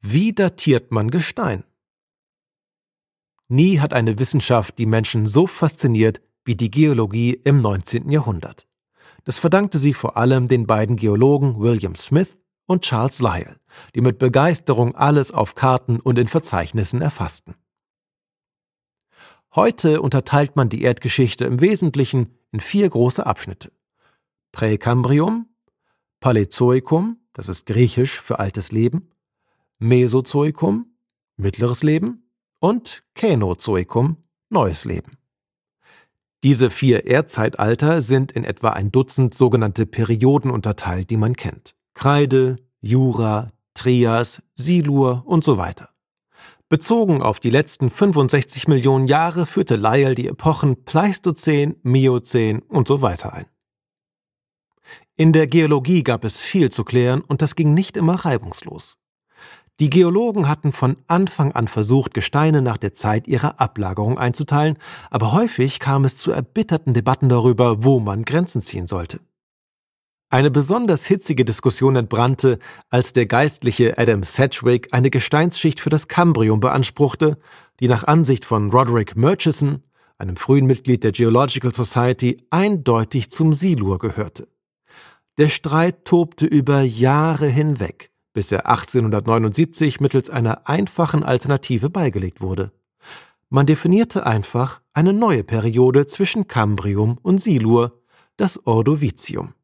Wie datiert man Gestein? Nie hat eine Wissenschaft die Menschen so fasziniert wie die Geologie im 19. Jahrhundert. Das verdankte sie vor allem den beiden Geologen William Smith und Charles Lyell, die mit Begeisterung alles auf Karten und in Verzeichnissen erfassten. Heute unterteilt man die Erdgeschichte im Wesentlichen in 4 große Abschnitte: Präkambrium, Paläozoikum, das ist griechisch für altes Leben, Mesozoikum, mittleres Leben, und Känozoikum, neues Leben. Diese 4 Erdzeitalter sind in etwa ein Dutzend sogenannte Perioden unterteilt, die man kennt: Kreide, Jura, Trias, Silur und so weiter. Bezogen auf die letzten 65 Millionen Jahre führte Lyell die Epochen Pleistozän, Miozän und so weiter ein. In der Geologie gab es viel zu klären und das ging nicht immer reibungslos. Die Geologen hatten von Anfang an versucht, Gesteine nach der Zeit ihrer Ablagerung einzuteilen, aber häufig kam es zu erbitterten Debatten darüber, wo man Grenzen ziehen sollte. Eine besonders hitzige Diskussion entbrannte, als der Geistliche Adam Sedgwick eine Gesteinsschicht für das Kambrium beanspruchte, die nach Ansicht von Roderick Murchison, einem frühen Mitglied der Geological Society, eindeutig zum Silur gehörte. Der Streit tobte über Jahre hinweg, bis er 1879 mittels einer einfachen Alternative beigelegt wurde. Man definierte einfach eine neue Periode zwischen Kambrium und Silur, das Ordovizium.